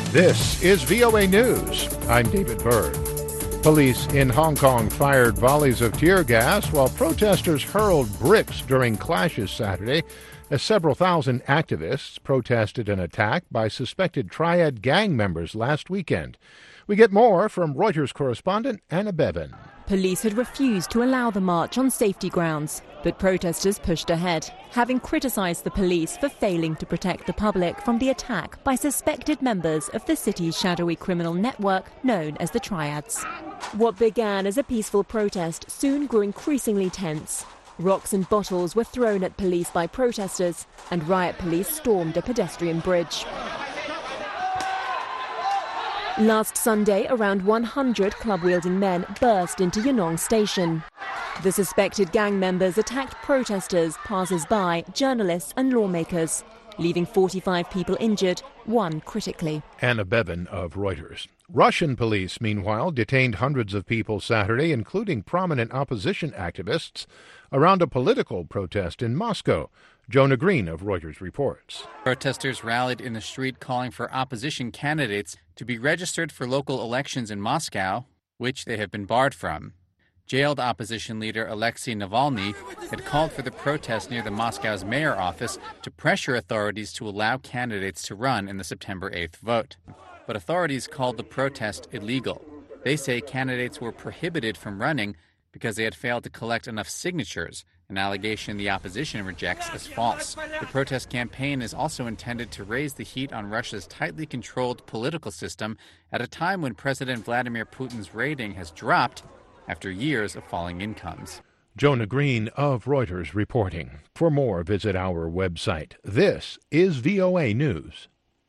This is VOA News. I'm David Byrd. Police in Hong Kong fired volleys of tear gas while protesters hurled bricks during clashes Saturday as several thousand activists protested an attack by suspected Triad gang members last weekend. We get more from Reuters correspondent Anna Bevan. Police had refused to allow the march on safety grounds, but protesters pushed ahead, having criticised the police for failing to protect the public from the attack by suspected members of the city's shadowy criminal network known as the Triads. What began as a peaceful protest soon grew increasingly tense. Rocks and bottles were thrown at police by protesters, and riot police stormed a pedestrian bridge. Last Sunday, around 100 club-wielding men burst into Yonong Station. The suspected gang members attacked protesters, passers-by, journalists and lawmakers, leaving 45 people injured, one critically. Anna Bevan of Reuters. Russian police, meanwhile, detained hundreds of people Saturday, including prominent opposition activists, around a political protest in Moscow. Jonah Green of Reuters reports. Protesters rallied in the street calling for opposition candidates to be registered for local elections in Moscow, which they have been barred from. Jailed opposition leader Alexei Navalny had called for the protest near the Moscow's mayor office to pressure authorities to allow candidates to run in the September 8th vote. But authorities called the protest illegal. They say candidates were prohibited from running because they had failed to collect enough signatures, an allegation the opposition rejects as false. The protest campaign is also intended to raise the heat on Russia's tightly controlled political system at a time when President Vladimir Putin's rating has dropped after years of falling incomes. Jonah Green of Reuters reporting. For more, visit our website. This is VOA News.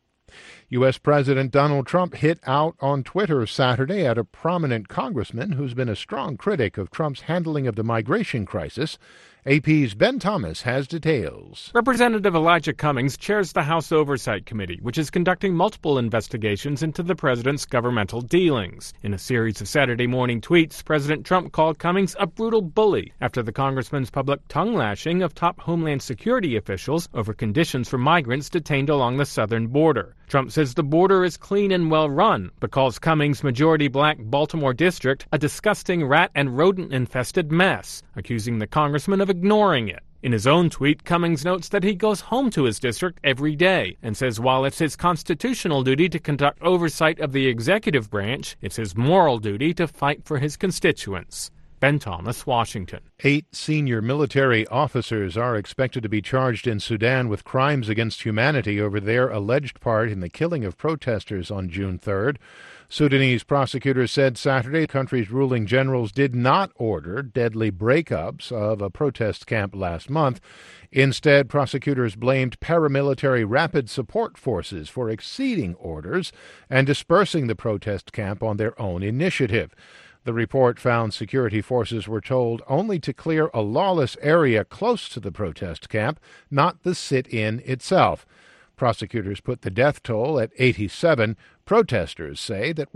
U.S. President Donald Trump hit out on Twitter Saturday at a prominent congressman who's been a strong critic of Trump's handling of the migration crisis. AP's Ben Thomas has details. Representative Elijah Cummings chairs the House Oversight Committee, which is conducting multiple investigations into the president's governmental dealings. In a series of Saturday morning tweets, President Trump called Cummings a brutal bully after the congressman's public tongue-lashing of top Homeland Security officials over conditions for migrants detained along the southern border. Trump says the border is clean and well-run, but calls Cummings' majority-black Baltimore district a disgusting rat and rodent-infested mess, accusing the congressman of ignoring it. In his own tweet, Cummings notes that he goes home to his district every day and says while it's his constitutional duty to conduct oversight of the executive branch, it's his moral duty to fight for his constituents. Ben Thomas, Washington. 8 senior military officers are expected to be charged in Sudan with crimes against humanity over their alleged part in the killing of protesters on June 3rd. Sudanese prosecutors said Saturday the country's ruling generals did not order deadly breakups of a protest camp last month. Instead, prosecutors blamed paramilitary rapid support forces for exceeding orders and dispersing the protest camp on their own initiative. The report found security forces were told only to clear a lawless area close to the protest camp, not the sit-in itself. Prosecutors put the death toll at 87. Protesters say that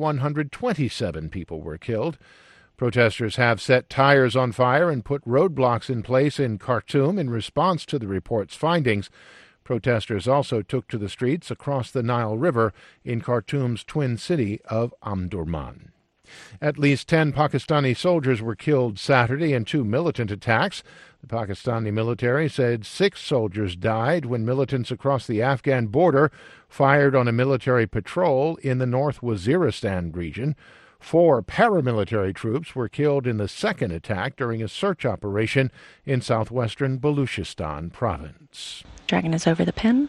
127 people were killed. Protesters have set tires on fire and put roadblocks in place in Khartoum in response to the report's findings. Protesters also took to the streets across the Nile River in Khartoum's twin city of Omdurman. At least 10 Pakistani soldiers were killed Saturday in 2 militant attacks. The Pakistani military said 6 soldiers died when militants across the Afghan border fired on a military patrol in the North Waziristan region. 4 paramilitary troops were killed in the second attack during a search operation in southwestern Baluchistan province. Dragon is over the pin.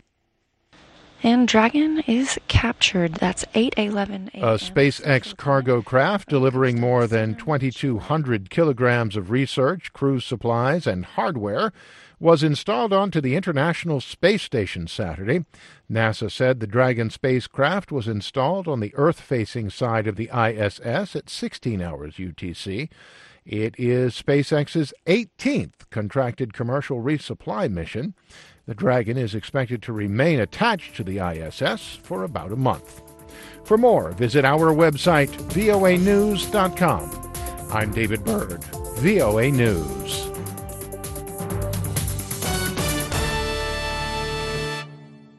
And Dragon is captured. That's 8:11 a.m. A SpaceX cargo craft delivering more than 2,200 kilograms of research, cruise supplies, and hardware was installed onto the International Space Station Saturday. NASA said the Dragon spacecraft was installed on the Earth-facing side of the ISS at 16 hours UTC. It is SpaceX's 18th contracted commercial resupply mission. The Dragon is expected to remain attached to the ISS for about a month. For more, visit our website, voanews.com. I'm David Byrd, VOA News.